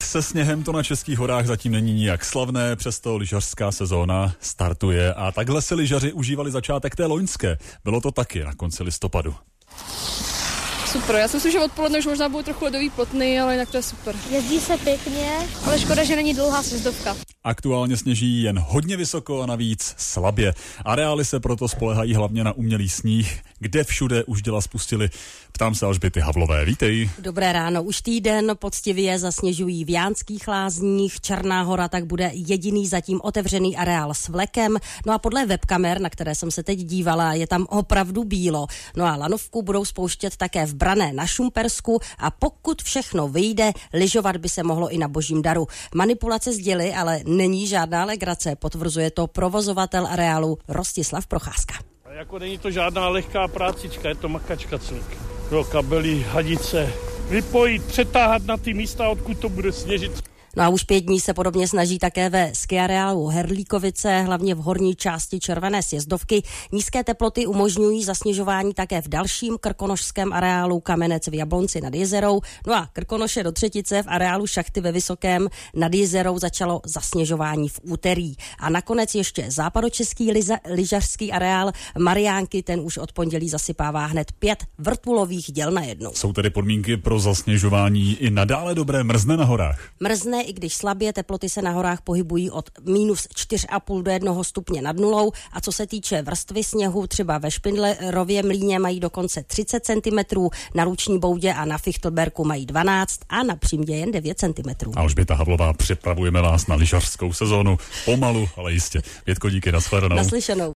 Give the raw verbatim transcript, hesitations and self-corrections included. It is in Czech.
Se sněhem to na českých horách zatím není nijak slavné, přesto lyžařská sezóna startuje a takhle si lyžaři užívali začátek té loňské. Bylo to taky na konci listopadu. Super, já si myslím, že odpoledne už možná budou trochu ledový plotny, ale jinak to je super. Jezdí se pěkně, ale škoda, že není dlouhá sjezdovka. Aktuálně sněží jen hodně vysoko a navíc slabě. Areály se proto spolehají hlavně na umělý sníh, kde všude už děla spustili. Ptám se Alžběty Havlové, vítej. Dobré ráno, už týden poctivě zasněžují v Jánských Lázních. Černá Hora tak bude jediný zatím otevřený areál s vlekem. No a podle webkamer, na které jsem se teď dívala, je tam opravdu bílo. No a lanovku budou spouštět také v Branné na Šumpersku a pokud všechno vyjde, lyžovat by se mohlo i na Božím Daru. Manipulace s děly ale není žádná legrace, potvrzuje to provozovatel areálu Rostislav Procházka. Jako není to žádná lehká prácička, je to makačka celkem. Do kabely, hadice, vypojit, přetáhat na ty místa, odkud to bude sněžit. No a už pět dní se podobně snaží také ve skiareálu Herlíkovice, hlavně v horní části Červené sjezdovky. Nízké teploty umožňují zasněžování také v dalším krkonošském areálu Kamenec v Jablonci nad Jezerou. No a Krkonoše do Třetice v areálu Šachty ve Vysokém nad Jezerou začalo zasněžování v úterý. A nakonec ještě západočeský liza, lyžařský areál Mariánky, ten už od pondělí zasypává hned pět vrtulových děl na jednu. Jsou tedy podmínky pro zasněžování i nadále dobré, mrzne na horách? Mrzne, i když slabě, teploty se na horách pohybují od minus čtyři a půl do jednoho stupně nad nulou a co se týče vrstvy sněhu, třeba ve Špindlerově mlýně mají dokonce třicet centimetrů, na Luční Boudě a na Fichtelberku mají dvanáct a na Přímdě jen devět centimetrů. Alžběta Havlová, připravujeme vás na lyžařskou sezónu. Pomalu, ale jistě. Větko, díky, nashledanou. Naslyšenou.